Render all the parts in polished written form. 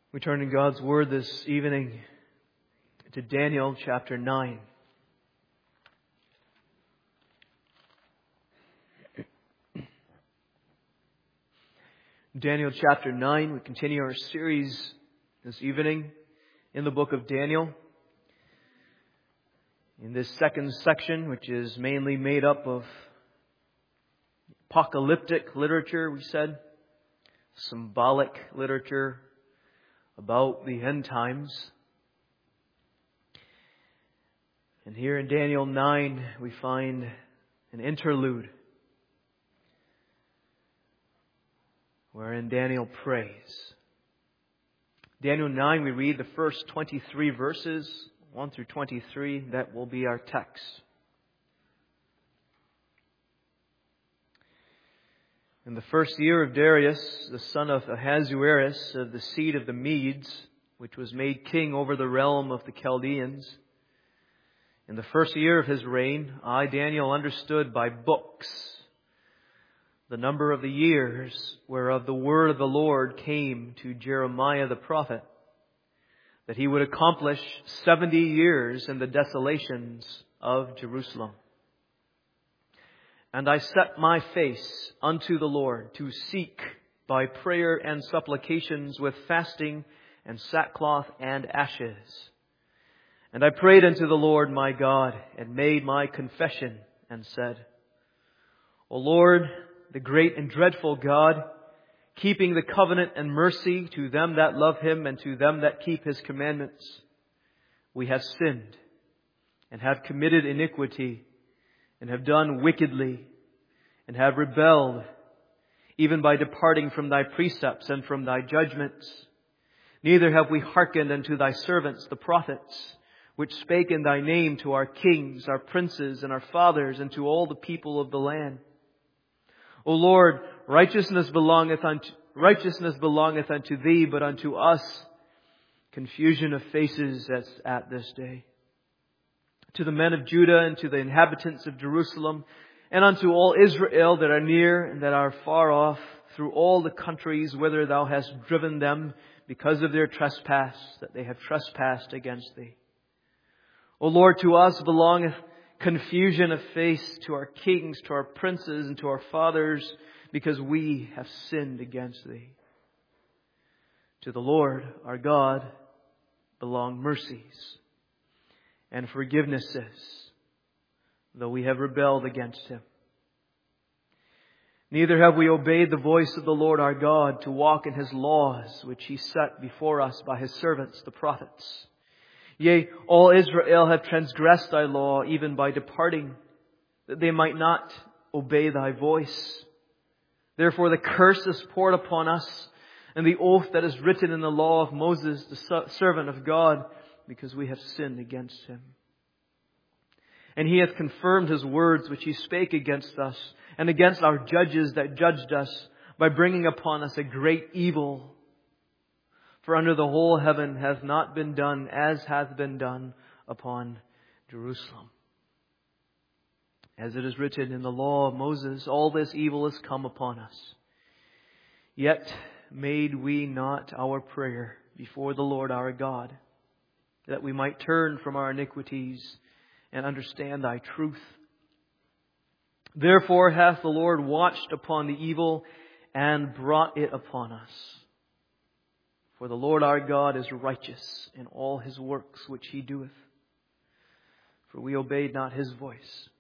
We turn in God's Word this evening to Daniel chapter 9. Daniel chapter 9, we continue our series this evening in the book of Daniel. In this second section, which is mainly made up of apocalyptic literature, we said, symbolic literature about the end times. And here in Daniel 9, we find an interlude wherein Daniel prays. Daniel 9, we read the first 23 verses, 1 through 23. That will be our text. In the first year of Darius, the son of Ahasuerus, of the seed of the Medes, which was made king over the realm of the Chaldeans, in the first year of his reign, I, Daniel, understood by books the number of the years whereof the word of the Lord came to Jeremiah the prophet, that he would accomplish 70 years in the desolations of Jerusalem. And I set my face unto the Lord to seek by prayer and supplications with fasting and sackcloth and ashes. And I prayed unto the Lord my God and made my confession and said, O Lord, the great and dreadful God, keeping the covenant and mercy to them that love Him and to them that keep His commandments, we have sinned and have committed iniquity and have done wickedly, and have rebelled, even by departing from Thy precepts and from Thy judgments. Neither have we hearkened unto Thy servants, the prophets, which spake in Thy name to our kings, our princes, and our fathers, and to all the people of the land. O Lord, righteousness belongeth unto Thee, but unto us confusion of faces as at this day. To the men of Judah and to the inhabitants of Jerusalem, and unto all Israel that are near and that are far off, through all the countries whither Thou hast driven them because of their trespass, that they have trespassed against Thee. O Lord, to us belongeth confusion of face, to our kings, to our princes, and to our fathers, because we have sinned against Thee. To the Lord our God belong mercies and forgivenesses, though we have rebelled against Him. Neither have we obeyed the voice of the Lord our God to walk in His laws, which He set before us by His servants, the prophets. Yea, all Israel have transgressed Thy law, even by departing, that they might not obey Thy voice. Therefore the curse is poured upon us, and the oath that is written in the law of Moses, the servant of God, because we have sinned against Him. And He hath confirmed His words which He spake against us, and against our judges that judged us, by bringing upon us a great evil. For under the whole heaven hath not been done as hath been done upon Jerusalem. As it is written in the law of Moses, all this evil is come upon us. Yet made we not our prayer before the Lord our God, that we might turn from our iniquities and understand Thy truth. Therefore hath the Lord watched upon the evil and brought it upon us. For the Lord our God is righteous in all His works which He doeth. For we obeyed not His voice.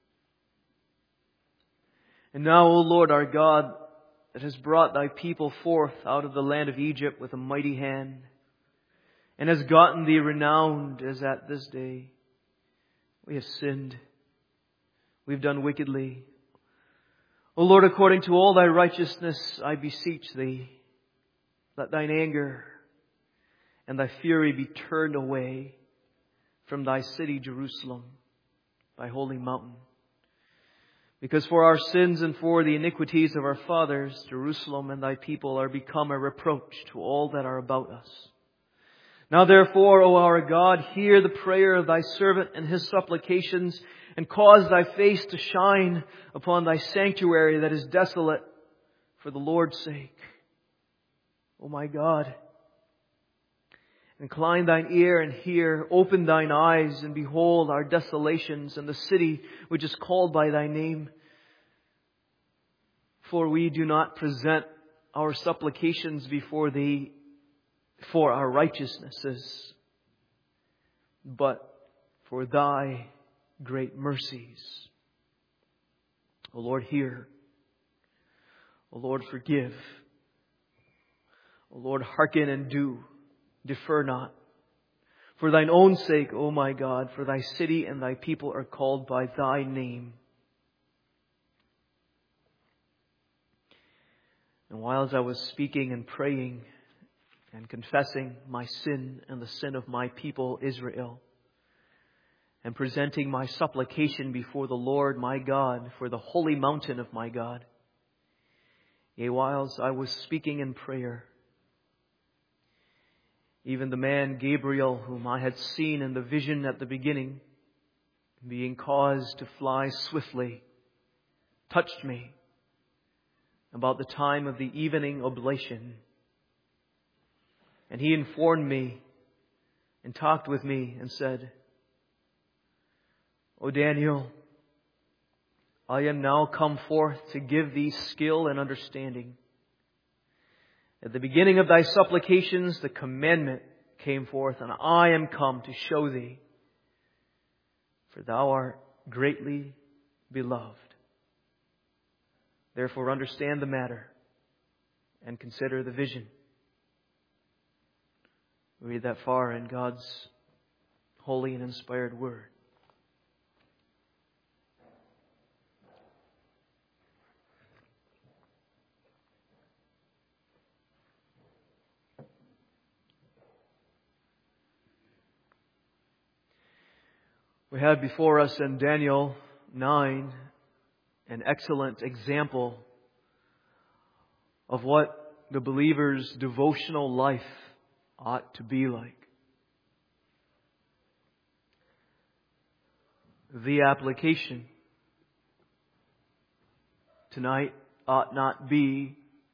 And now, O Lord our God, that has brought Thy people forth out of the land of Egypt with a mighty hand, and has gotten Thee renowned as at this day, we have sinned. We've done wickedly. O Lord, according to all Thy righteousness, I beseech Thee, let Thine anger and Thy fury be turned away from Thy city Jerusalem, Thy holy mountain. Because for our sins and for the iniquities of our fathers, Jerusalem and Thy people are become a reproach to all that are about us. Now therefore, O our God, hear the prayer of Thy servant and his supplications, and cause Thy face to shine upon Thy sanctuary that is desolate, for the Lord's sake. O my God, Incline thine ear and hear. Open thine eyes and behold our desolations and the city which is called by thy name. For we do not present our supplications before thee for our righteousnesses, but for thy great mercies. O Lord, hear. O Lord, forgive. O Lord, hearken and do. Defer not. For thine own sake, O my God, for thy city and thy people are called by thy name. And while as I was speaking and praying and confessing my sin and the sin of my people Israel, and presenting my supplication before the Lord my God for the holy mountain of my God, yea, whilst I was speaking in prayer, even the man Gabriel, whom I had seen in the vision at the beginning, being caused to fly swiftly, touched me about the time of the evening oblation. And he informed me and talked with me and said, O Daniel, I am now come forth to give thee skill and understanding. At the beginning of thy supplications, the commandment came forth, and I am come to show thee, for thou art greatly beloved. Therefore understand the matter and consider the vision. We read that far in God's holy and inspired word. We have before us in Daniel 9 an excellent example of what the believer's devotional life ought to be like. The application tonight ought not be,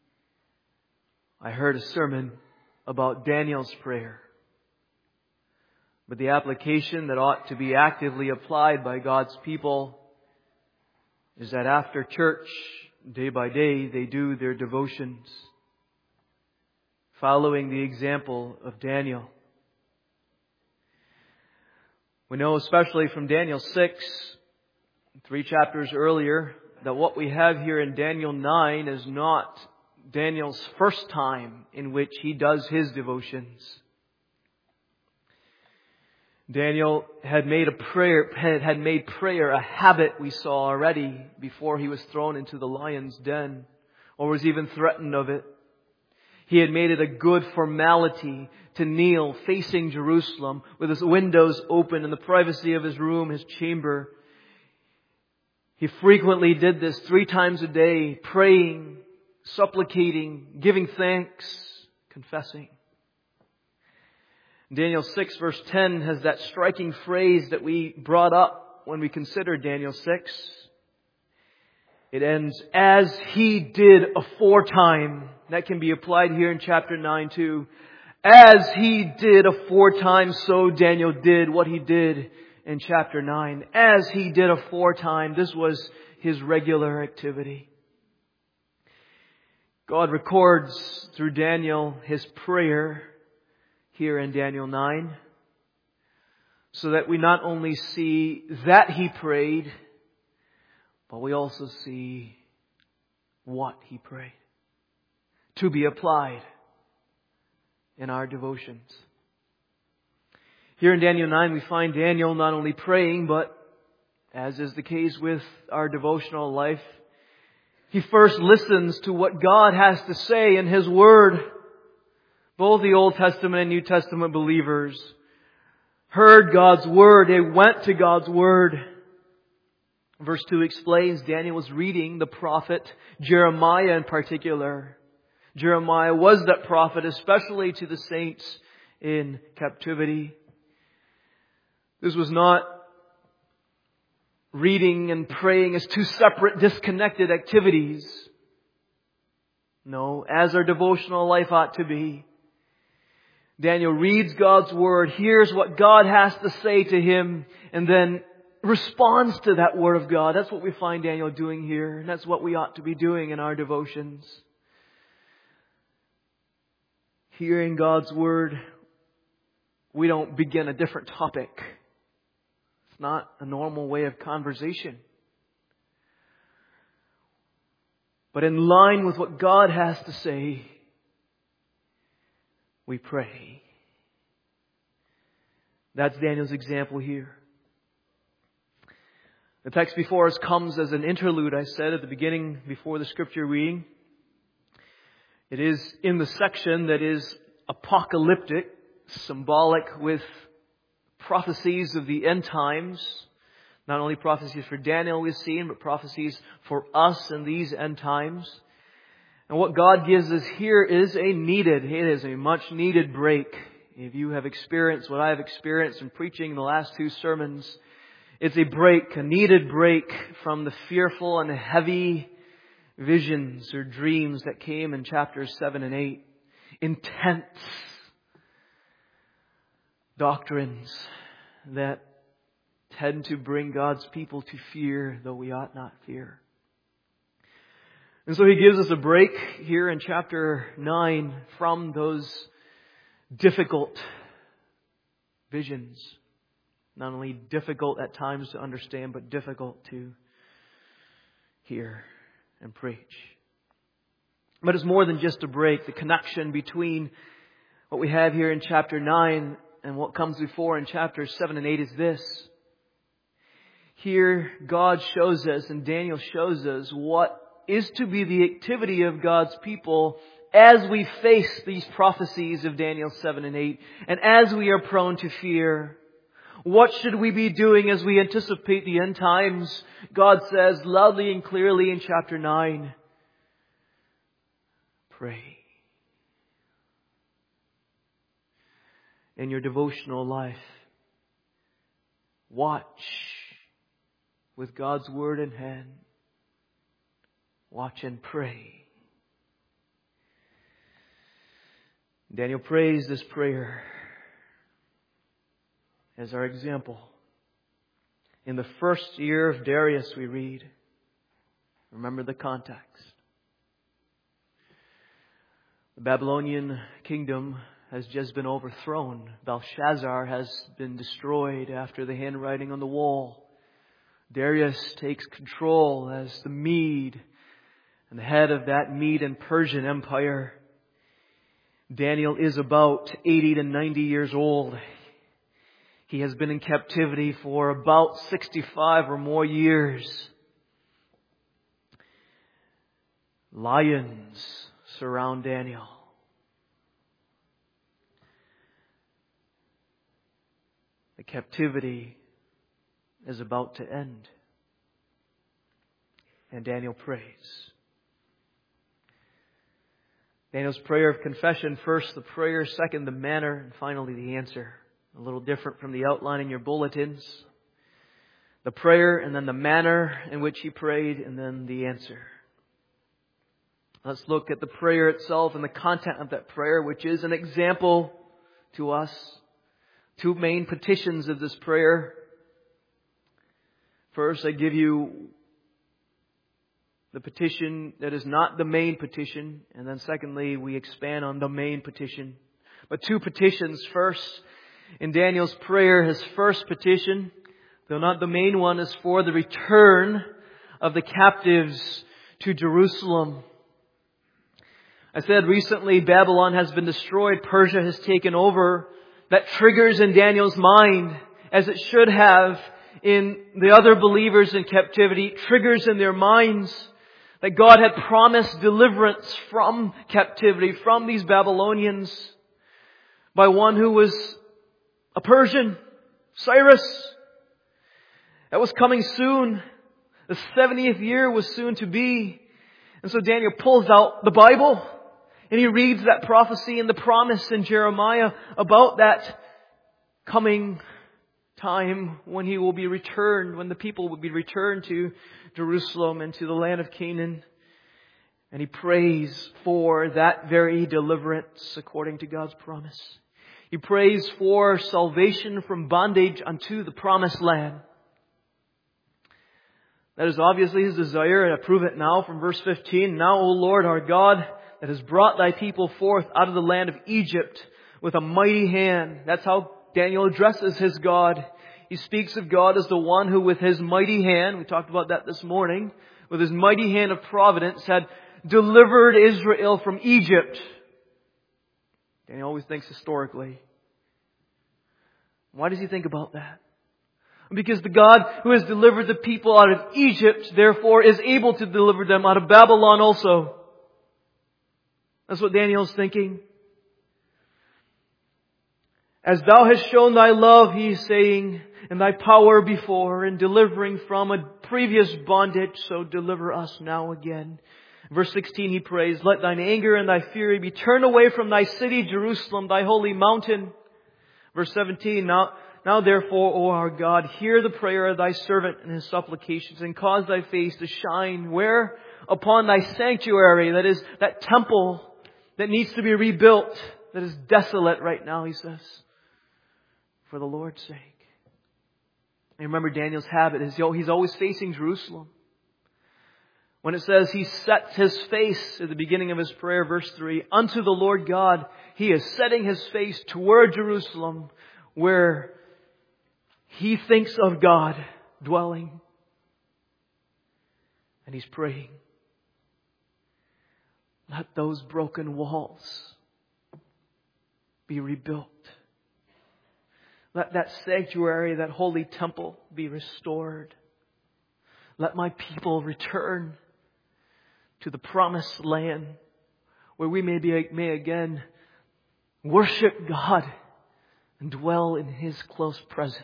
I heard a sermon about Daniel's prayer. But the application that ought to be actively applied by God's people is that after church, day by day, they do their devotions, following the example of Daniel. We know, especially from Daniel 6, 3 chapters earlier, that what we have here in Daniel 9 is not Daniel's first time in which he does his devotions. Daniel had made prayer a habit, we saw already, before he was thrown into the lion's den, or was even threatened of it. He had made it a good formality to kneel facing Jerusalem with his windows open in the privacy of his room, his chamber. He frequently did this 3 times a day, praying, supplicating, giving thanks, confessing. Daniel 6 verse 10 has that striking phrase that we brought up when we considered Daniel 6. It ends, as he did aforetime. That can be applied here in chapter 9 too. As he did aforetime, so Daniel did what he did in chapter 9. As he did aforetime, this was his regular activity. God records through Daniel his prayer here in Daniel 9, so that we not only see that he prayed, but we also see what he prayed to be applied in our devotions. Here in Daniel 9, we find Daniel not only praying, but as is the case with our devotional life, he first listens to what God has to say in His Word. Both the Old Testament and New Testament believers heard God's Word. They went to God's Word. Verse 2 explains Daniel was reading the prophet Jeremiah in particular. Jeremiah was that prophet, especially to the saints in captivity. This was not reading and praying as 2 separate, disconnected activities. No, as our devotional life ought to be. Daniel reads God's Word, hears what God has to say to him, and then responds to that Word of God. That's what we find Daniel doing here, and that's what we ought to be doing in our devotions. Hearing God's Word, we don't begin a different topic. It's not a normal way of conversation. But in line with what God has to say, we pray. That's Daniel's example here. The text before us comes as an interlude, I said at the beginning before the scripture reading. It is in the section that is apocalyptic, symbolic with prophecies of the end times. Not only prophecies for Daniel we've seen, but prophecies for us in these end times. And what God gives us here is a much needed break. If you have experienced what I have experienced in preaching in the last two sermons, it's a break, a needed break from the fearful and heavy visions or dreams that came in chapters 7 and 8. Intense doctrines that tend to bring God's people to fear, though we ought not fear. And so He gives us a break here in chapter 9 from those difficult visions. Not only difficult at times to understand, but difficult to hear and preach. But it's more than just a break. The connection between what we have here in chapter 9 and what comes before in chapters 7 and 8 is this. Here God shows us and Daniel shows us what is to be the activity of God's people as we face these prophecies of Daniel 7 and 8 and as we are prone to fear. What should we be doing as we anticipate the end times? God says loudly and clearly in chapter 9, pray. In your devotional life, watch with God's Word in hand. Watch and pray. Daniel prays this prayer as our example. In the first year of Darius, we read, remember the context. The Babylonian kingdom has just been overthrown. Belshazzar has been destroyed after the handwriting on the wall. Darius takes control as the Mede and the head of that Mede and Persian empire. Daniel is about 80 to 90 years old. He has been in captivity for about 65 or more years. Lions surround Daniel. The captivity is about to end. And Daniel prays. Daniel's prayer of confession, first the prayer, second the manner, and finally the answer. A little different from the outline in your bulletins. The prayer and then the manner in which he prayed and then the answer. Let's look at the prayer itself and the content of that prayer, which is an example to us. Two main petitions of this prayer. First, I give you the petition that is not the main petition. And then secondly, we expand on the main petition. But two petitions. First, in Daniel's prayer, his first petition, though not the main one, is for the return of the captives to Jerusalem. I said recently Babylon has been destroyed. Persia has taken over. That triggers in Daniel's mind, as it should have in the other believers in captivity, triggers in their minds that God had promised deliverance from captivity, from these Babylonians, by one who was a Persian, Cyrus. That was coming soon. The 70th year was soon to be. And so Daniel pulls out the Bible and he reads that prophecy and the promise in Jeremiah about that coming time when he will be returned, when the people will be returned to Jerusalem and to the land of Canaan. And he prays for that very deliverance according to God's promise. He prays for salvation from bondage unto the promised land. That is obviously his desire, and I prove it now from verse 15. Now, O Lord our God, that has brought thy people forth out of the land of Egypt with a mighty hand. That's how Daniel addresses his God. He speaks of God as the one who with his mighty hand, we talked about that this morning, with his mighty hand of providence had delivered Israel from Egypt. Daniel always thinks historically. Why does he think about that? Because the God who has delivered the people out of Egypt, therefore, is able to deliver them out of Babylon also. That's what Daniel's thinking. As thou hast shown thy love, he is saying, and thy power before in delivering from a previous bondage, so deliver us now again. Verse 16 he prays, let thine anger and thy fury be turned away from thy city, Jerusalem, thy holy mountain. Verse 17, Now therefore, O our God, hear the prayer of thy servant and his supplications, and cause thy face to shine. Where? Upon thy sanctuary, that is, that temple that needs to be rebuilt, that is desolate right now, he says, for the Lord's sake. And remember, Daniel's habit is he's always facing Jerusalem. When it says he sets his face at the beginning of his prayer, verse 3, unto the Lord God, he is setting his face toward Jerusalem, where he thinks of God dwelling. And he's praying, let those broken walls be rebuilt. Let that sanctuary, that holy temple be restored. Let my people return to the promised land where we may again worship God and dwell in His close presence.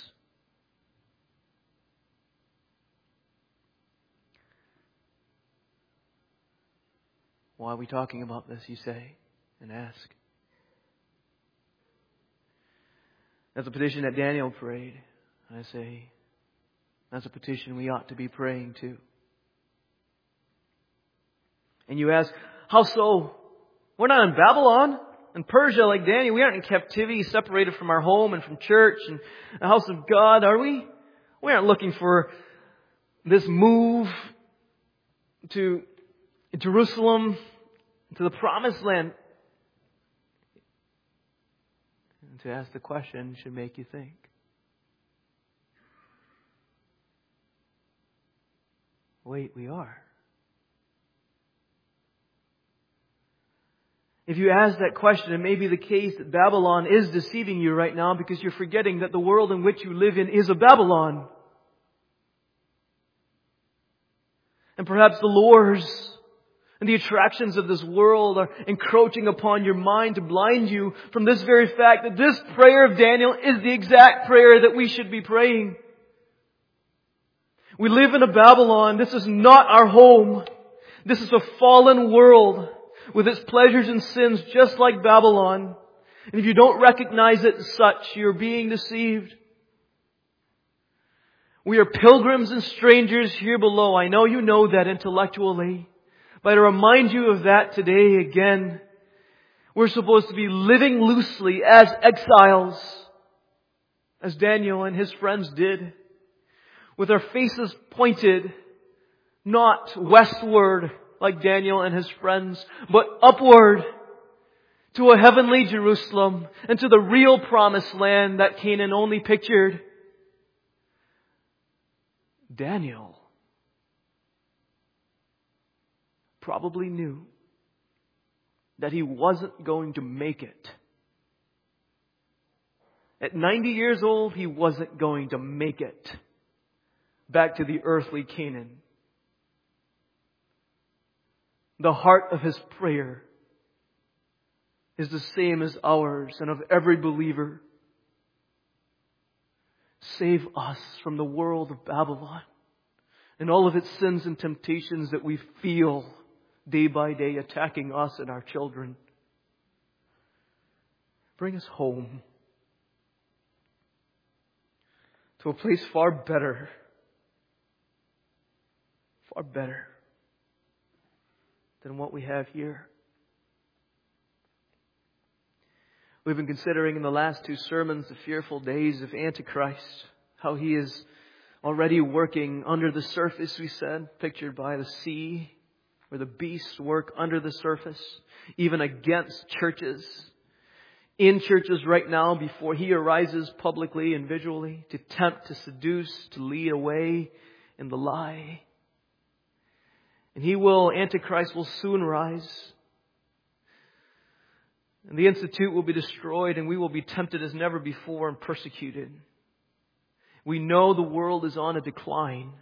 Why are we talking about this, you say, and ask? That's a petition that Daniel prayed. I say, that's a petition we ought to be praying too. And you ask, how so? We're not in Babylon and Persia like Daniel. We aren't in captivity, separated from our home and from church and the house of God, are we? We aren't looking for this move to Jerusalem, to the promised land. And to ask the question should make you think. Wait, we are. If you ask that question, it may be the case that Babylon is deceiving you right now because you're forgetting that the world in which you live in is a Babylon. And perhaps the lures and the attractions of this world are encroaching upon your mind to blind you from this very fact that this prayer of Daniel is the exact prayer that we should be praying. We live in a Babylon. This is not our home. This is a fallen world with its pleasures and sins just like Babylon. And if you don't recognize it as such, you're being deceived. We are pilgrims and strangers here below. I know you know that intellectually. But I remind you of that today again. We're supposed to be living loosely as exiles, as Daniel and his friends did, with our faces pointed not westward like Daniel and his friends, but upward to a heavenly Jerusalem and to the real promised land that Canaan only pictured. Daniel probably knew that he wasn't going to make it. At 90 years old, he wasn't going to make it back to the earthly Canaan. The heart of his prayer is the same as ours and of every believer. Save us from the world of Babylon and all of its sins and temptations that we feel day by day attacking us and our children. Bring us home to a place far better than what we have here. We've been considering in the last two sermons the fearful days of Antichrist, how he is already working under the surface, we said, pictured by the sea, where the beasts work under the surface, even against churches, in churches right now before he arises publicly and visually to tempt, to seduce, to lead away in the lie. And Antichrist will soon rise. And the Institute will be destroyed, and we will be tempted as never before and persecuted. We know the world is on a decline.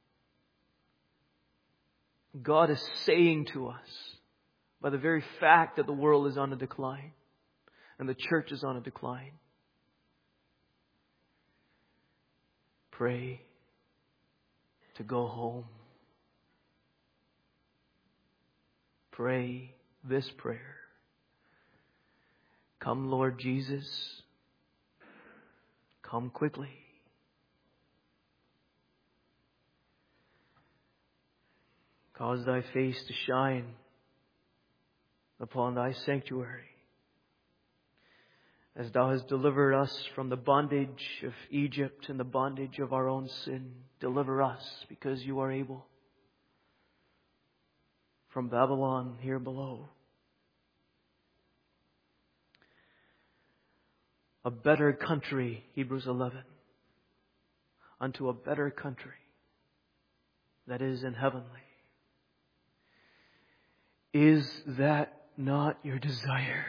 God is saying to us, by the very fact that the world is on a decline, and the church is on a decline, pray to go home. Pray this prayer. Come, Lord Jesus. Come quickly. Cause thy face to shine upon thy sanctuary, as thou hast delivered us from the bondage of Egypt and the bondage of our own sin. Deliver us, because you are able, from Babylon here below. A better country, Hebrews 11, unto a better country that is in heavenly. Is that not your desire?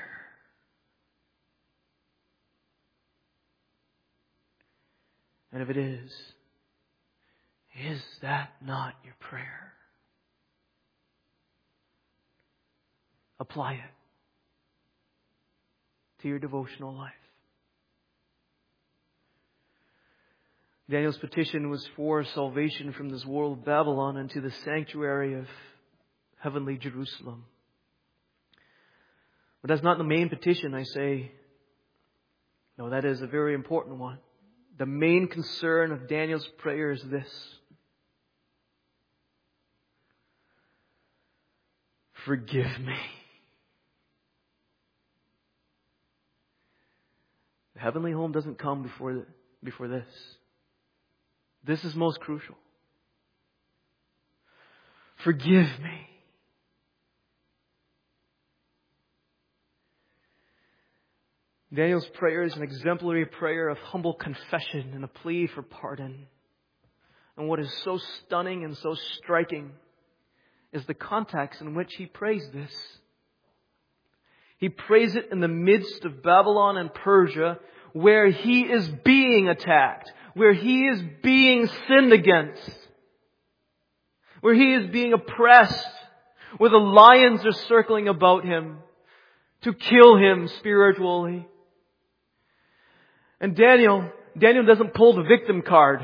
And if it is that not your prayer? Apply it to your devotional life. Daniel's petition was for salvation from this world of Babylon into the sanctuary of heavenly Jerusalem. But that's not the main petition, I say. No, that is a very important one. The main concern of Daniel's prayer is this: forgive me. The heavenly home doesn't come before this. This is most crucial. Forgive me. Daniel's prayer is an exemplary prayer of humble confession and a plea for pardon. And what is so stunning and so striking is the context in which he prays this. He prays it in the midst of Babylon and Persia, where he is being attacked, where he is being sinned against, where he is being oppressed, where the lions are circling about him to kill him spiritually. And Daniel doesn't pull the victim card.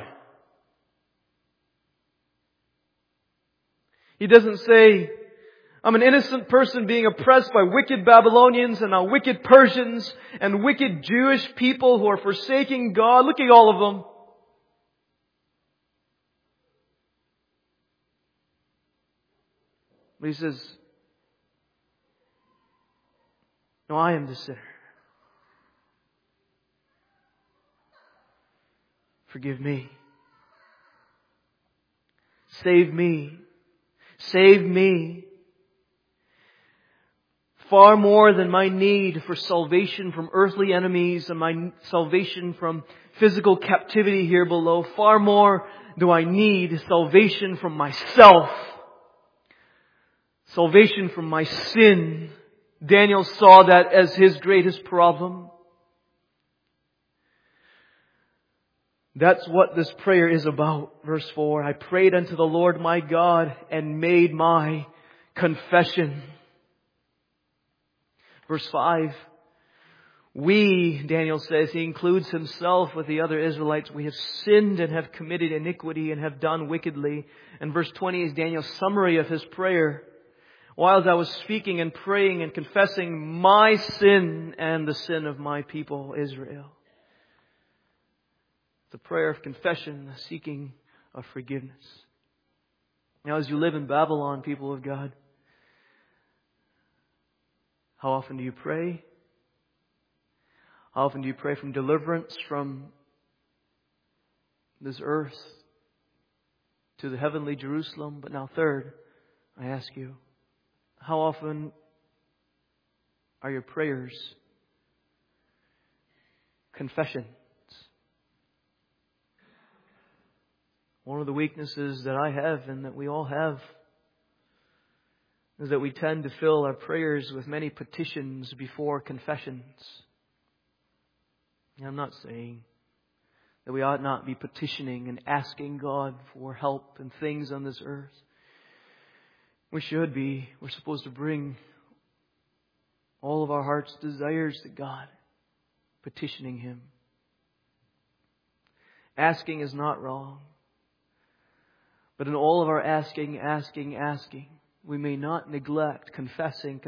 He doesn't say, I'm an innocent person being oppressed by wicked Babylonians and now wicked Persians and wicked Jewish people who are forsaking God. Look at all of them. But he says, no, I am the sinner. Forgive me. Save me. Save me. Far more than my need for salvation from earthly enemies and my salvation from physical captivity here below, far more do I need salvation from myself. Salvation from my sin. Daniel saw that as his greatest problem. That's what this prayer is about. Verse 4, I prayed unto the Lord my God and made my confession. Verse 5, we, Daniel says, he includes himself with the other Israelites, we have sinned and have committed iniquity and have done wickedly. And verse 20 is Daniel's summary of his prayer. While I was speaking and praying and confessing my sin and the sin of my people, Israel. The prayer of confession, the seeking of forgiveness. Now, as you live in Babylon, people of God, how often do you pray? How often do you pray from deliverance from this earth to the heavenly Jerusalem? But now third, I ask you, how often are your prayers confessions? One of the weaknesses that I have and that we all have is that we tend to fill our prayers with many petitions before confessions. And I'm not saying that we ought not be petitioning and asking God for help and things on this earth. We should be. We're supposed to bring all of our heart's desires to God, petitioning Him. Asking is not wrong. But in all of our asking, we may not neglect confessing.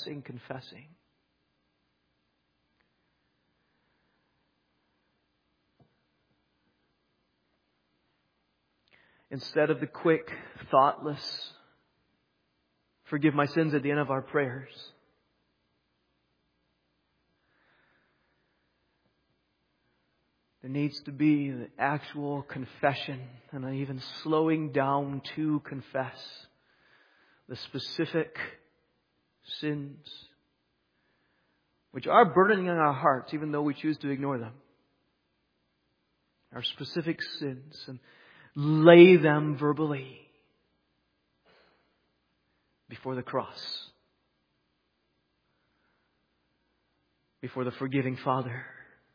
Instead of the quick, thoughtless, forgive my sins at the end of our prayers, there needs to be the actual confession and even slowing down to confess the specific sins which are burdening in our hearts even though we choose to ignore them. Our specific sins, and lay them verbally before the cross, before the forgiving Father.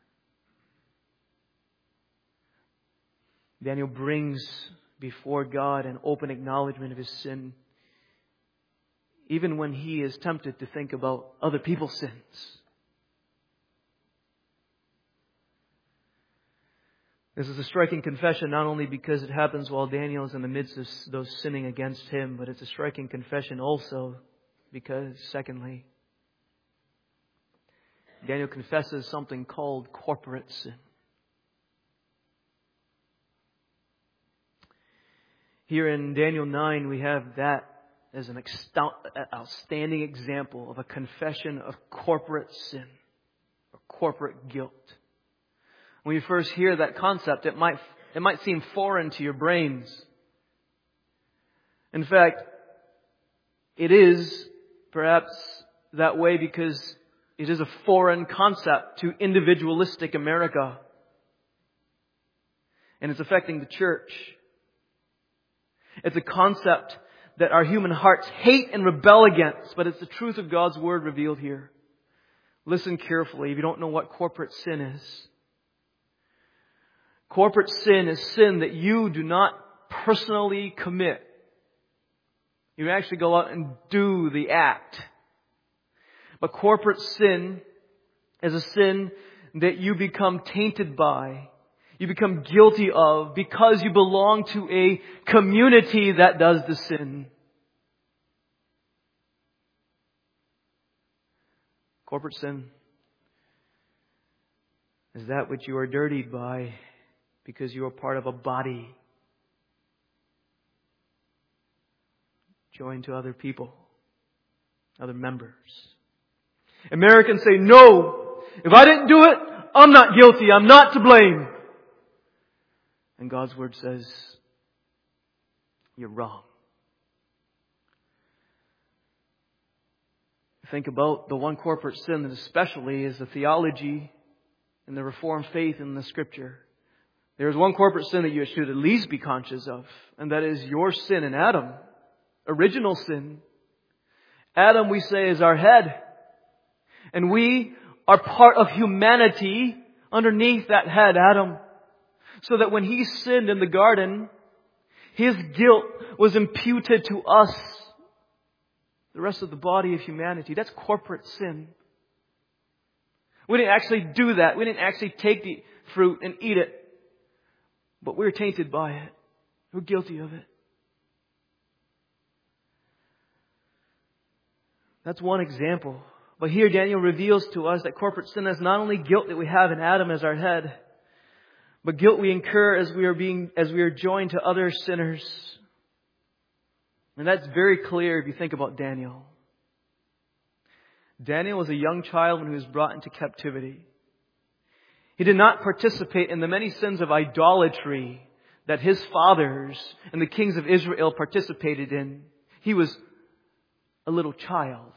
Daniel brings before God an open acknowledgement of his sin, even when he is tempted to think about other people's sins. This is a striking confession, not only because it happens while Daniel is in the midst of those sinning against him, but it's a striking confession also because, secondly, Daniel confesses something called corporate sin. Here in Daniel 9, we have that as an outstanding example of a confession of corporate sin or corporate guilt. When you first hear that concept, it might seem foreign to your brains. In fact, it is perhaps that way because it is a foreign concept to individualistic America. And it's affecting the church. It's a concept that our human hearts hate and rebel against, but it's the truth of God's Word revealed here. Listen carefully if you don't know what corporate sin is. Corporate sin is sin that you do not personally commit. You actually go out and do the act. But corporate sin is a sin that you become tainted by. You become guilty of because you belong to a community that does the sin. Corporate sin is that which you are dirtied by because you are part of a body joined to other people, other members. Americans say, no, if I didn't do it, I'm not guilty, I'm not to blame. And God's Word says, you're wrong. Think about the one corporate sin that especially is the theology and the Reformed faith in the Scripture. There is one corporate sin that you should at least be conscious of, and that is your sin in Adam. Original sin. Adam, we say, is our head. And we are part of humanity underneath that head, Adam. So that when he sinned in the garden, his guilt was imputed to us, the rest of the body of humanity. That's corporate sin. We didn't actually do that. We didn't actually take the fruit and eat it. But we're tainted by it. We're guilty of it. That's one example. But here Daniel reveals to us that corporate sin is not only guilt that we have in Adam as our head, but guilt we incur as we are joined to other sinners. And that's very clear if you think about Daniel. Daniel was a young child when he was brought into captivity. He did not participate in the many sins of idolatry that his fathers and the kings of Israel participated in. He was a little child.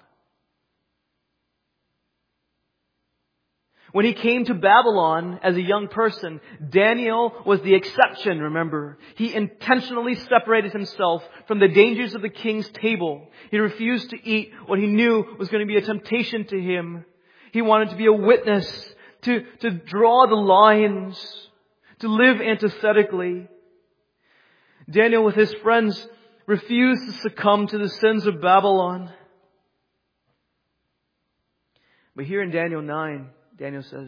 When he came to Babylon as a young person, Daniel was the exception, remember. He intentionally separated himself from the dangers of the king's table. He refused to eat what he knew was going to be a temptation to him. He wanted to be a witness, to draw the lines, to live antithetically. Daniel with his friends refused to succumb to the sins of Babylon. But here in Daniel 9, Daniel says,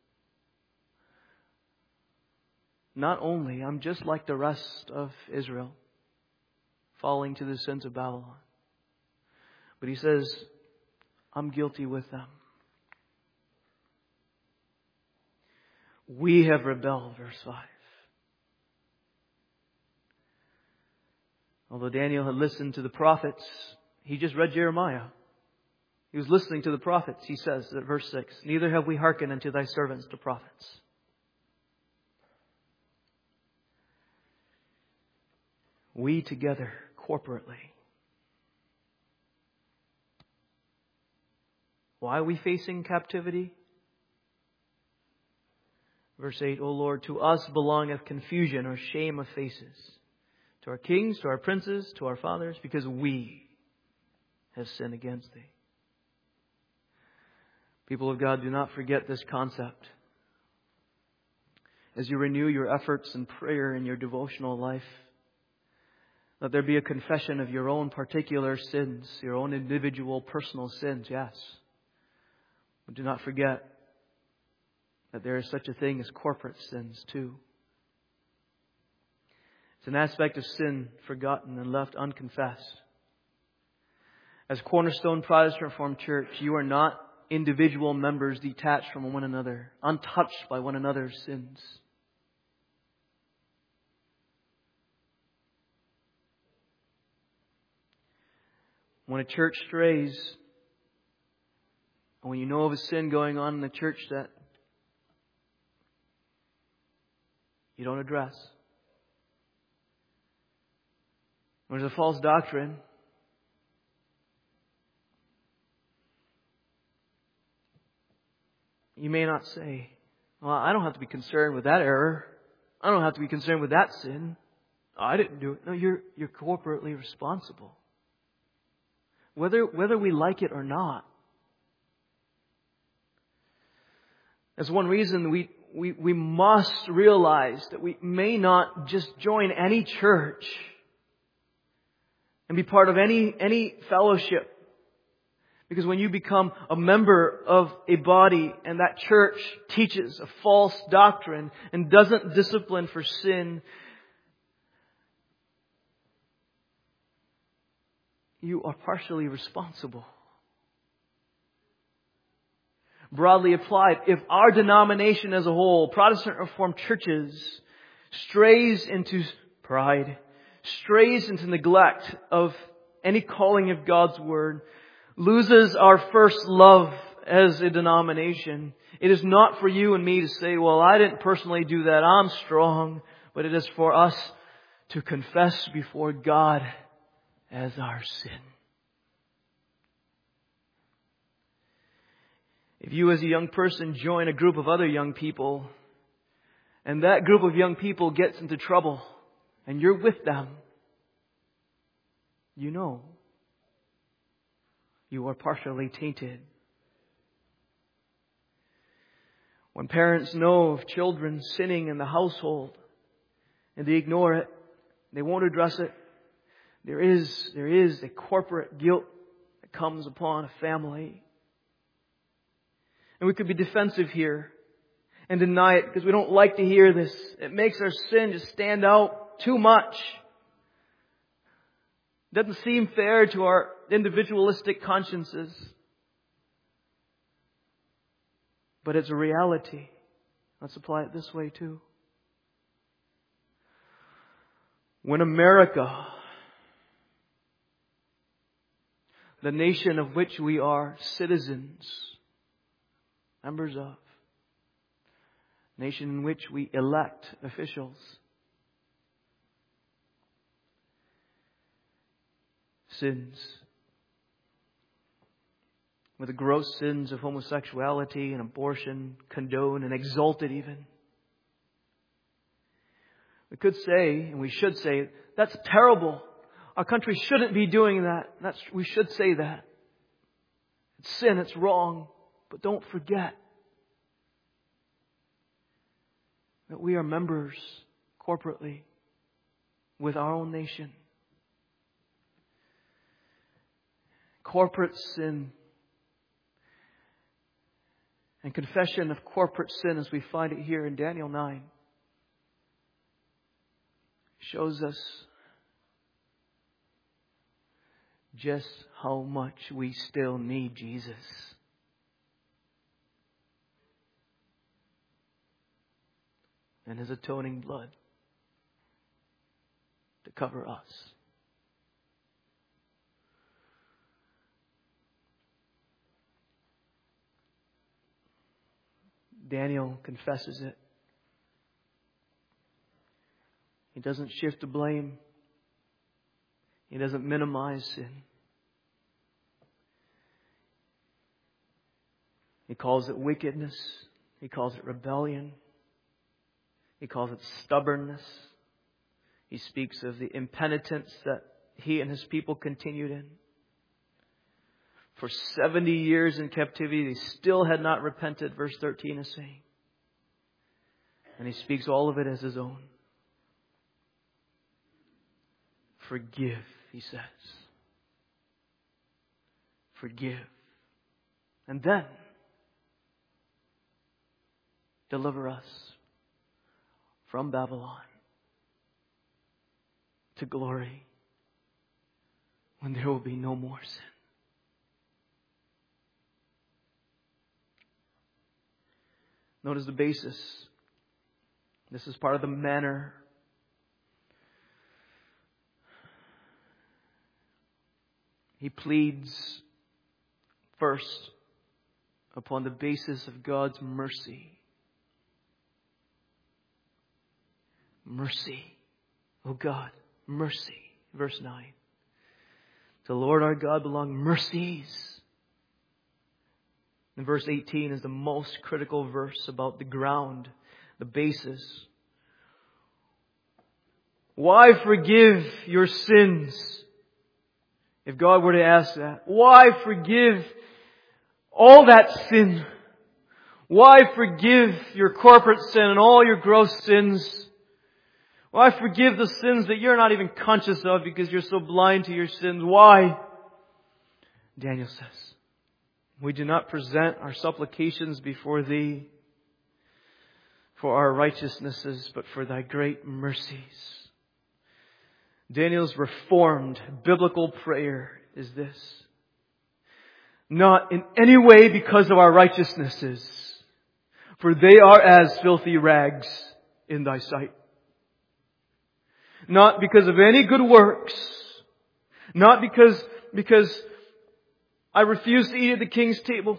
not only I'm just like the rest of Israel, falling to the sins of Babylon, but he says, I'm guilty with them. We have rebelled, verse 5. Although Daniel had listened to the prophets, he just read Jeremiah. He was listening to the prophets, he says at verse 6, neither have we hearkened unto thy servants the prophets. We together, corporately. Why are we facing captivity? Verse 8, O Lord, to us belongeth confusion or shame of faces. To our kings, to our princes, to our fathers, because we have sinned against thee. People of God, do not forget this concept. As you renew your efforts in prayer in your devotional life, let there be a confession of your own particular sins, your own individual personal sins, yes. But do not forget that there is such a thing as corporate sins too. It's an aspect of sin forgotten and left unconfessed. As Cornerstone Protestant Reformed Church, you are not individual members detached from one another, untouched by one another's sins. When a church strays, and when you know of a sin going on in the church that you don't address, when there's a false doctrine, you may not say, well, I don't have to be concerned with that error. I don't have to be concerned with that sin. I didn't do it. No, you're corporately responsible. Whether we like it or not. That's one reason we must realize that we may not just join any church and be part of any fellowship. Because when you become a member of a body and that church teaches a false doctrine and doesn't discipline for sin, you are partially responsible. Broadly applied, if our denomination as a whole, Protestant Reformed churches, strays into pride, strays into neglect of any calling of God's Word, loses our first love as a denomination, it is not for you and me to say, well, I didn't personally do that, I'm strong. But it is for us to confess before God as our sin. If you as a young person join a group of other young people, and that group of young people gets into trouble, and you're with them, you know you are partially tainted. When parents know of children sinning in the household and they ignore it, they won't address it, there is a corporate guilt that comes upon a family. And we could be defensive here and deny it because we don't like to hear this. It makes our sin just stand out too much. It doesn't seem fair to our individualistic consciences. But it's a reality. Let's apply it this way too. When America, the nation of which we are citizens, members of, nation in which we elect officials. Sins. With the gross sins of homosexuality and abortion condoned and exalted even. We could say, and we should say, that's terrible. Our country shouldn't be doing that. We should say that. It's sin, it's wrong. But don't forget that we are members corporately with our own nation. Corporate sin and confession of corporate sin, as we find it here in Daniel 9, shows us just how much we still need Jesus. And His atoning blood to cover us. Daniel confesses it. He doesn't shift the blame. He doesn't minimize sin. He calls it wickedness. He calls it rebellion. He calls it stubbornness. He speaks of the impenitence that he and his people continued in. For 70 years in captivity, they still had not repented, verse 13 is saying. And he speaks all of it as his own. Forgive, he says. Forgive. And then, deliver us from Babylon to glory when there will be no more sin. Notice the basis. This is part of the manner. He pleads first upon the basis of God's mercy. Mercy. Oh God, mercy. Verse 9. To the Lord our God belong mercies. And verse 18 is the most critical verse about the ground, the basis. Why forgive your sins? If God were to ask that, why forgive all that sin? Why forgive your corporate sin and all your gross sins? Why forgive the sins that you're not even conscious of because you're so blind to your sins? Why? Daniel says, we do not present our supplications before Thee for our righteousnesses, but for Thy great mercies. Daniel's reformed biblical prayer is this. Not in any way because of our righteousnesses, for they are as filthy rags in Thy sight. Not because of any good works. Not because I refuse to eat at the king's table.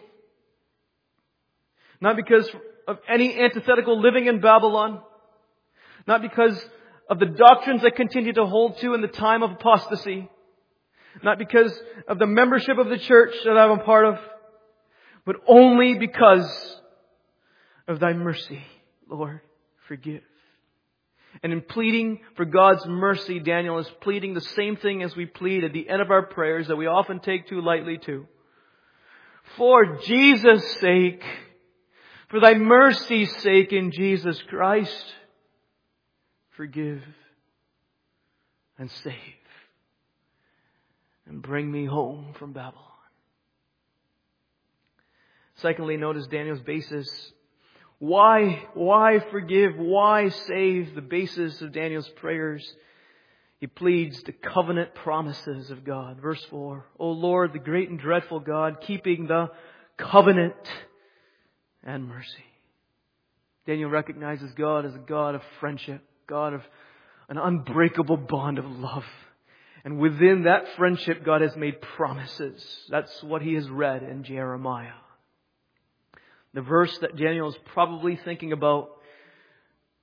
Not because of any antithetical living in Babylon. Not because of the doctrines I continue to hold to in the time of apostasy. Not because of the membership of the church that I'm a part of. But only because of Thy mercy, Lord, forgive. And in pleading for God's mercy, Daniel is pleading the same thing as we plead at the end of our prayers that we often take too lightly too. For Jesus' sake, for Thy mercy's sake in Jesus Christ, forgive and save and bring me home from Babylon. Secondly, notice Daniel's basis. Why forgive? Why save? The basis of Daniel's prayers. He pleads the covenant promises of God. Verse 4. O Lord, the great and dreadful God, keeping the covenant and mercy. Daniel recognizes God as a God of friendship, God of an unbreakable bond of love. And within that friendship, God has made promises. That's what he has read in Jeremiah. The verse that Daniel is probably thinking about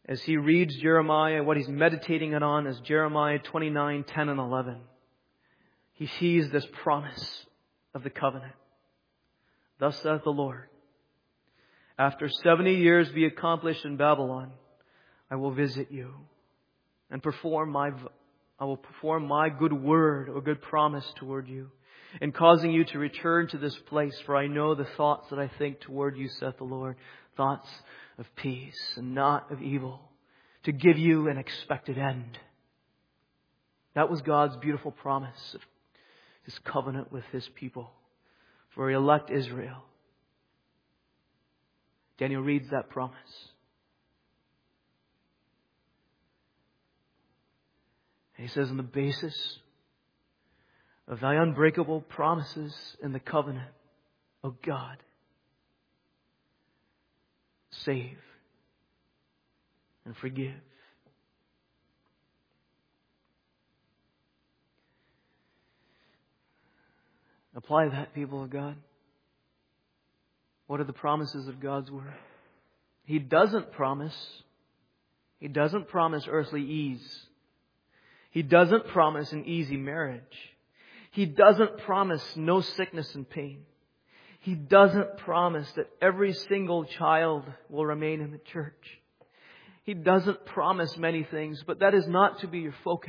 as he reads Jeremiah, what he's meditating on is Jeremiah 29, 10 and 11. He sees this promise of the covenant. Thus saith the Lord, after 70 years be accomplished in Babylon, I will visit you and I will perform my good word or good promise toward you, in causing you to return to this place. For I know the thoughts that I think toward you, saith the Lord, thoughts of peace and not of evil, to give you an expected end. That was God's beautiful promise of His covenant with His people for elect Israel. Daniel reads that promise. And he says, on the basis of thy unbreakable promises in the covenant, O God, save and forgive. Apply that, people of God. What are the promises of God's Word? He doesn't promise earthly ease. He doesn't promise an easy marriage. He doesn't promise no sickness and pain. He doesn't promise that every single child will remain in the church. He doesn't promise many things, but that is not to be your focus.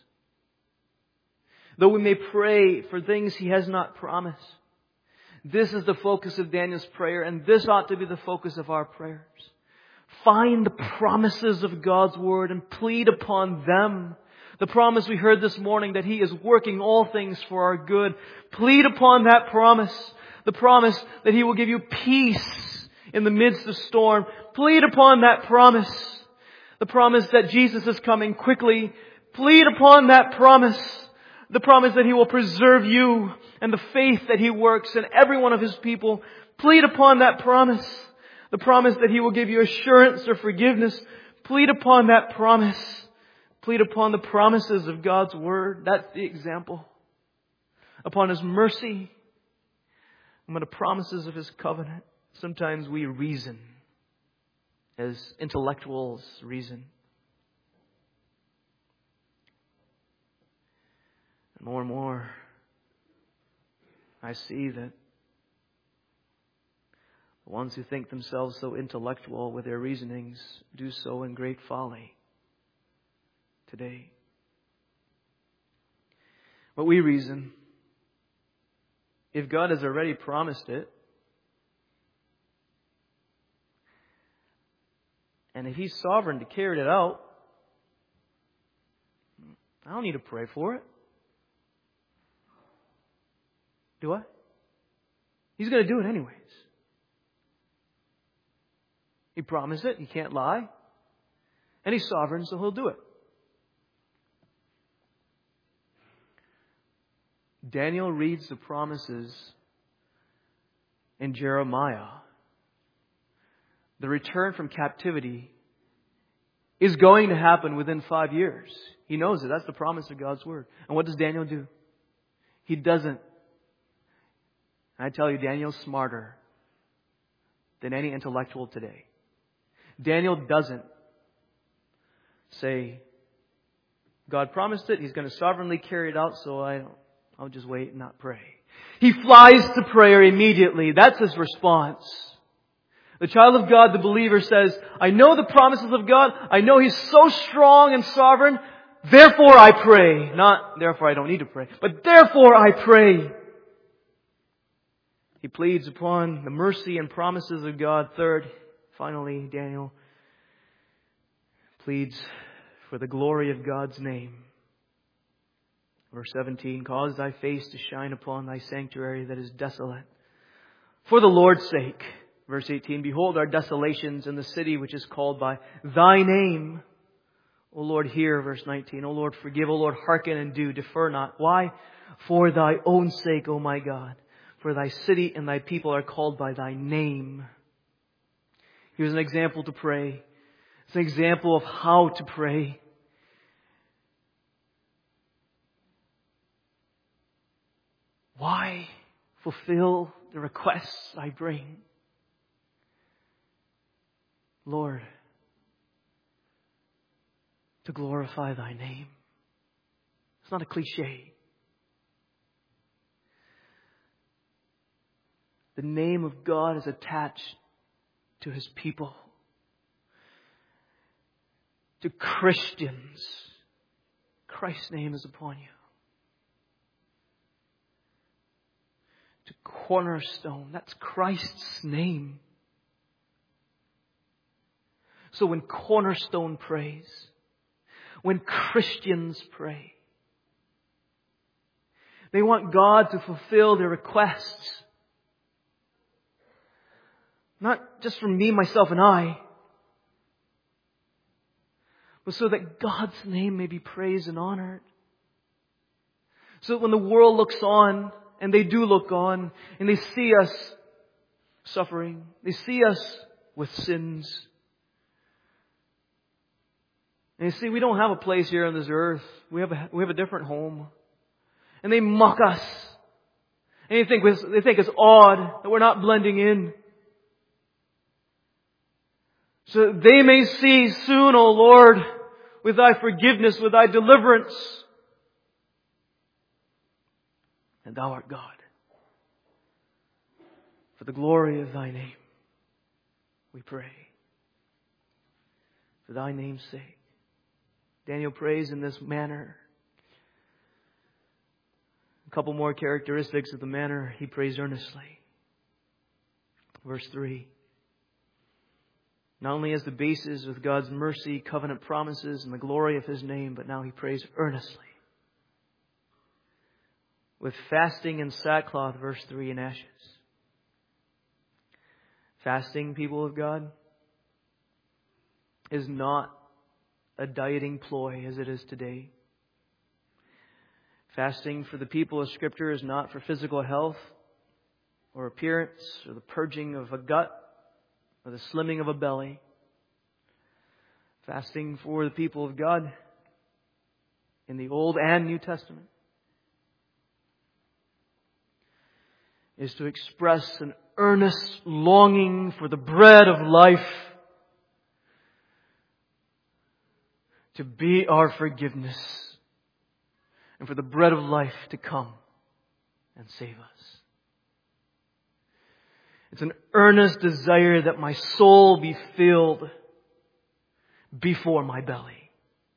Though we may pray for things He has not promised, this is the focus of Daniel's prayer, and this ought to be the focus of our prayers. Find the promises of God's Word and plead upon them. The promise we heard this morning that He is working all things for our good. Plead upon that promise. The promise that He will give you peace in the midst of storm. Plead upon that promise. The promise that Jesus is coming quickly. Plead upon that promise. The promise that He will preserve you and the faith that He works in every one of His people. Plead upon that promise. The promise that He will give you assurance or forgiveness. Plead upon that promise. Plead upon the promises of God's Word. That's the example. Upon His mercy. And the promises of His covenant. Sometimes we reason as intellectuals reason. And more, I see that the ones who think themselves so intellectual with their reasonings do so in great folly today. But we reason, if God has already promised it, and if He's sovereign to carry it out, I don't need to pray for it. Do I? He's going to do it anyways. He promised it. He can't lie. And He's sovereign, so He'll do it. Daniel reads the promises in Jeremiah. The return from captivity is going to happen within 5 years. He knows it. That's the promise of God's Word. And what does Daniel do? He doesn't. I tell you, Daniel's smarter than any intellectual today. Daniel doesn't say, God promised it, He's going to sovereignly carry it out, so I'll just wait and not pray. He flies to prayer immediately. That's his response. The child of God, the believer, says, I know the promises of God. I know He's so strong and sovereign. Therefore I pray. Not therefore I don't need to pray, but therefore I pray. He pleads upon the mercy and promises of God. Third, finally, Daniel pleads for the glory of God's name. Verse 17, cause thy face to shine upon thy sanctuary that is desolate, for the Lord's sake. Verse 18, behold our desolations in the city which is called by thy name. O Lord, hear. Verse 19, O Lord, forgive. O Lord, hearken and do. Defer not. Why? For thy own sake, O my God. For thy city and thy people are called by thy name. Here's an example to pray. It's an example of how to pray. Why fulfill the requests I bring? Lord, to glorify Thy name. It's not a cliche. The name of God is attached to His people. To Christians, Christ's name is upon you. To Cornerstone, that's Christ's name. So when Cornerstone prays, when Christians pray, they want God to fulfill their requests. Not just from me, myself, and I, but so that God's name may be praised and honored. So that when the world looks on, and they do look on, and they see us suffering, they see us with sins, and they see we don't have a place here on this earth. We have a different home. And they mock us. And they think it's odd that we're not blending in. So that they may see soon, O Lord, with Thy forgiveness, with Thy deliverance, and Thou art God. For the glory of Thy name, we pray. For Thy name's sake. Daniel prays in this manner. A couple more characteristics of the manner he prays earnestly. Verse 3. Not only as the basis with God's mercy, covenant promises, and the glory of His name, but now he prays earnestly. With fasting and sackcloth, verse 3, and ashes. Fasting, people of God, is not a dieting ploy as it is today. Fasting for the people of Scripture is not for physical health or appearance or the purging of a gut or the slimming of a belly. Fasting for the people of God in the Old and New Testament is to express an earnest longing for the bread of life to be our forgiveness and for the bread of life to come and save us. It's an earnest desire that my soul be filled before my belly.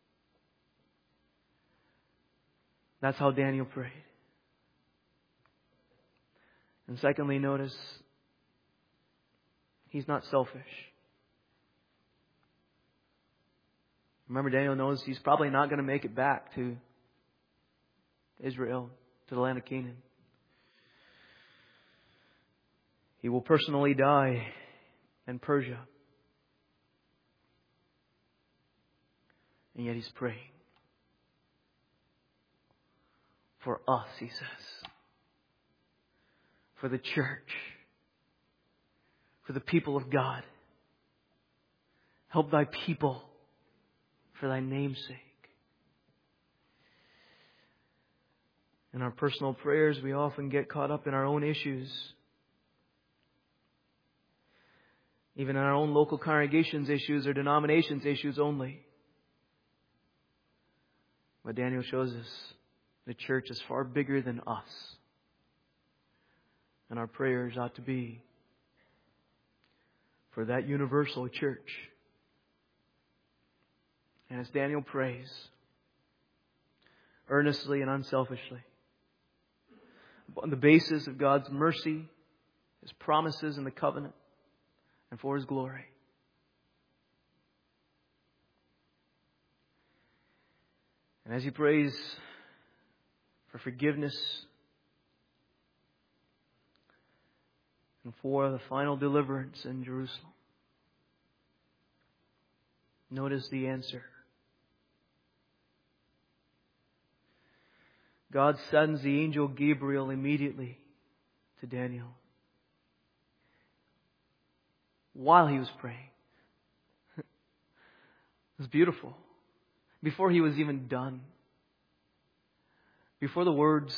That's how Daniel prayed. And secondly, notice, he's not selfish. Remember, Daniel knows he's probably not going to make it back to Israel, to the land of Canaan. He will personally die in Persia. And yet he's praying. For us, he says. For the church. For the people of God. Help Thy people for Thy name's sake. In our personal prayers, we often get caught up in our own issues. Even in our own local congregation's issues or denomination's issues only. But Daniel shows us the church is far bigger than us. And our prayers ought to be for that universal church. And as Daniel prays, earnestly and unselfishly, on the basis of God's mercy, His promises in the covenant, and for His glory. And as he prays for forgiveness and for the final deliverance in Jerusalem, notice the answer. God sends the angel Gabriel immediately to Daniel while he was praying. It was beautiful. Before he was even done. Before the words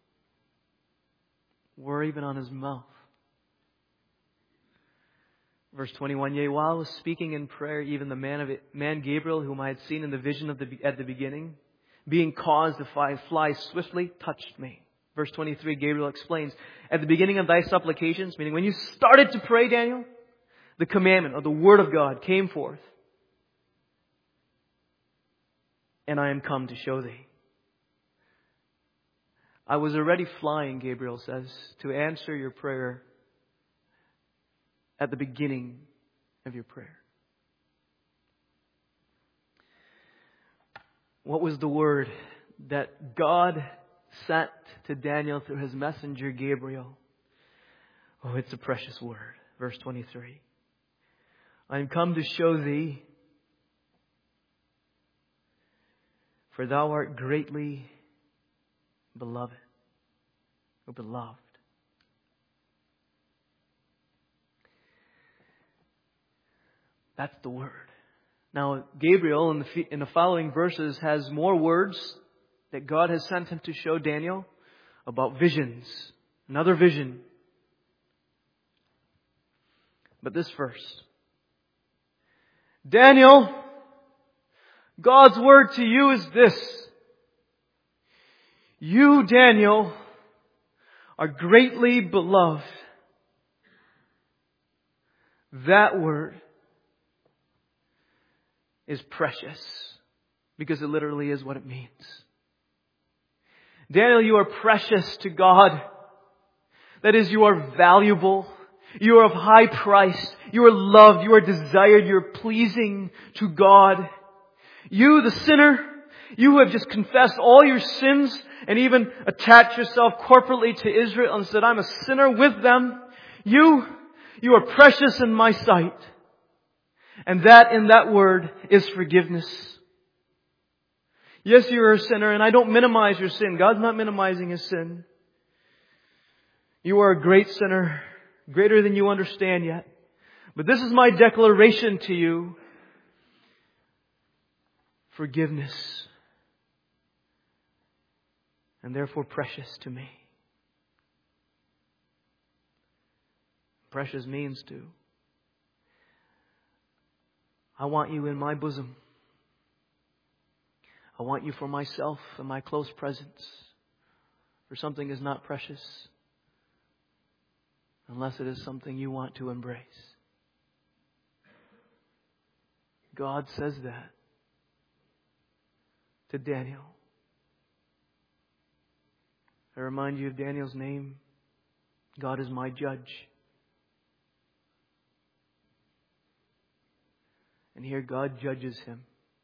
were even on his mouth. Verse 21, yea, while I was speaking in prayer, even the man Gabriel, whom I had seen in the vision at the beginning, being caused to fly swiftly, touched me. Verse 23, Gabriel explains, at the beginning of thy supplications, meaning when you started to pray, Daniel, the commandment or the word of God came forth. And I am come to show thee. I was already flying, Gabriel says, to answer your prayer at the beginning of your prayer. What was the word that God sent to Daniel through His messenger Gabriel? Oh, it's a precious word. Verse 23. I am come to show thee, for thou art greatly beloved, or beloved. That's the word. Now, Gabriel in the following verses has more words that God has sent him to show Daniel about visions. Another vision. But this first. Daniel, God's word to you is this. You, Daniel, are greatly beloved. That word is precious because it literally is what it means. Daniel, you are precious to God. That is, you are valuable. You are of high price. You are loved. You are desired. You are pleasing to God. You, the sinner, you who have just confessed all your sins and even attached yourself corporately to Israel and said, I'm a sinner with them. You are precious in my sight. And that in that word is forgiveness. Yes, you are a sinner, and I don't minimize your sin. God's not minimizing His sin. You are a great sinner, greater than you understand yet. But this is my declaration to you. Forgiveness. And therefore precious to me. Precious means to. I want you in my bosom. I want you for myself and my close presence. For something is not precious unless it is something you want to embrace. God says that to Daniel. I remind you of Daniel's name. God is my judge. And here God judges him.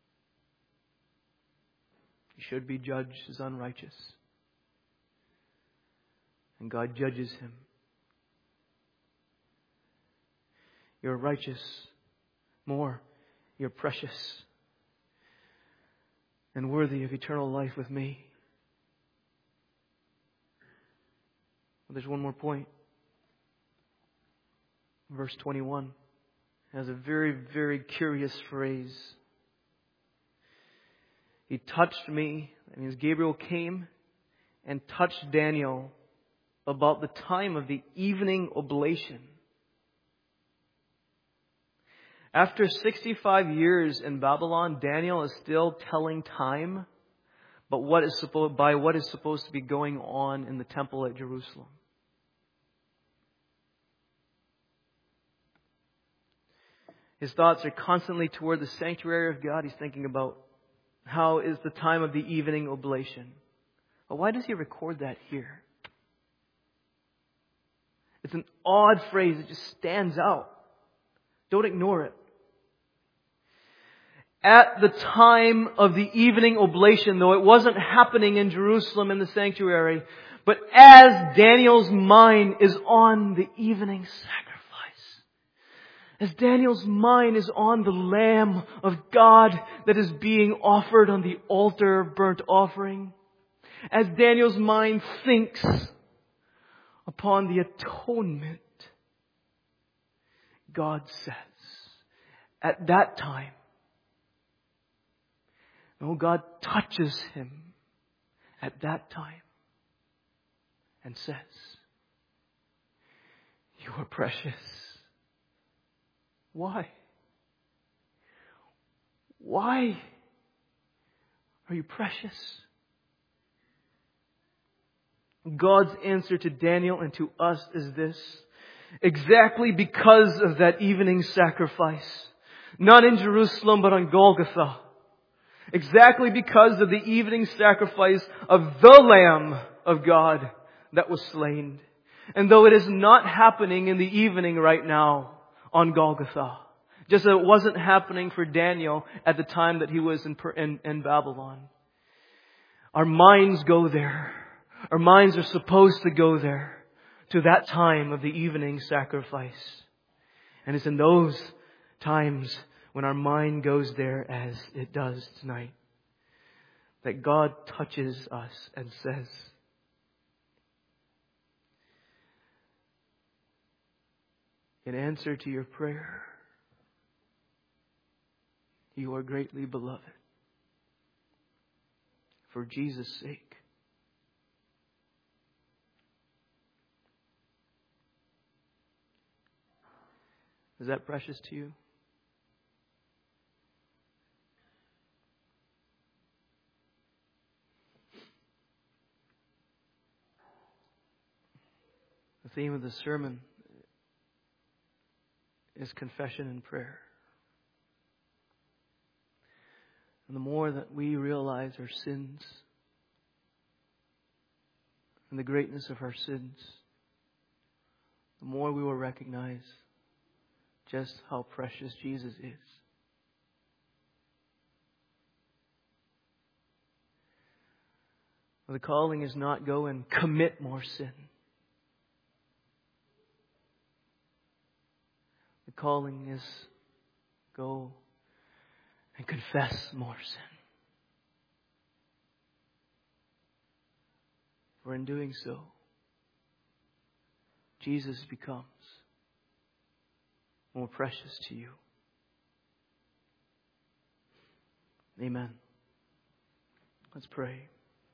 He should be judged as unrighteous. And God judges him. You're righteous. More, you're precious. And worthy of eternal life with me. Well, there's one more point. Verse 21 has a very, very curious phrase. He touched me, that means Gabriel came and touched Daniel about the time of the evening oblation. After 65 years in Babylon, Daniel is still telling time by what is supposed to be going on in the temple at Jerusalem. His thoughts are constantly toward the sanctuary of God. He's thinking about how is the time of the evening oblation. But why does he record that here? It's an odd phrase. It just stands out. Don't ignore it. At the time of the evening oblation, though it wasn't happening in Jerusalem in the sanctuary, but as Daniel's mind is on the evening sacrifice, as Daniel's mind is on the Lamb of God that is being offered on the altar of burnt offering, as Daniel's mind thinks upon the atonement, God says, at that time, no, God touches him at that time and says, you are precious. Why? Why are you precious? God's answer to Daniel and to us is this: exactly because of that evening sacrifice, not in Jerusalem but on Golgotha, exactly because of the evening sacrifice of the Lamb of God that was slain. And though it is not happening in the evening right now on Golgotha, just as it wasn't happening for Daniel at the time that he was in Babylon, our minds go there. Our minds are supposed to go there, to that time of the evening sacrifice. And it's in those times when our mind goes there, as it does tonight, that God touches us and says, in answer to your prayer, you are greatly beloved. For Jesus' sake. Is that precious to you? The theme of the sermon is confession and prayer. And the more that we realize our sins and the greatness of our sins, the more we will recognize just how precious Jesus is. The calling is not go and commit more sin. The calling is go and confess more sin. For in doing so, Jesus becomes more precious to you. Amen. Let's pray.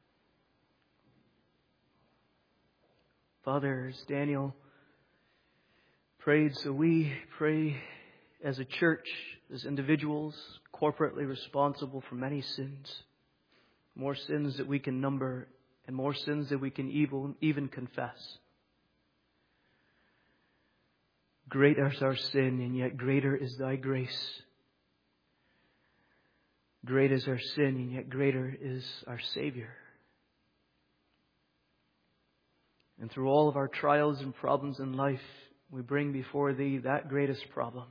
Father, as Daniel prayed, so we pray as a church, as individuals, corporately responsible for many sins. More sins that we can number, and more sins that we can even confess. Great is our sin, and yet greater is thy grace. Great is our sin, and yet greater is our Savior. And through all of our trials and problems in life, we bring before Thee that greatest problem.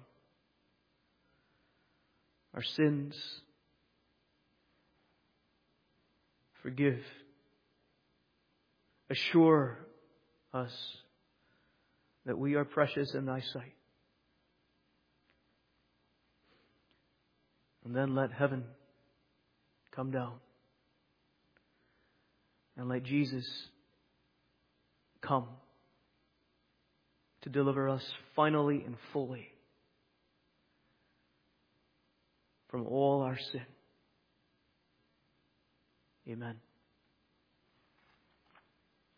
Our sins. Forgive. Assure us that we are precious in Thy sight. And then let heaven come down. And let Jesus come to deliver us finally and fully from all our sin. Amen.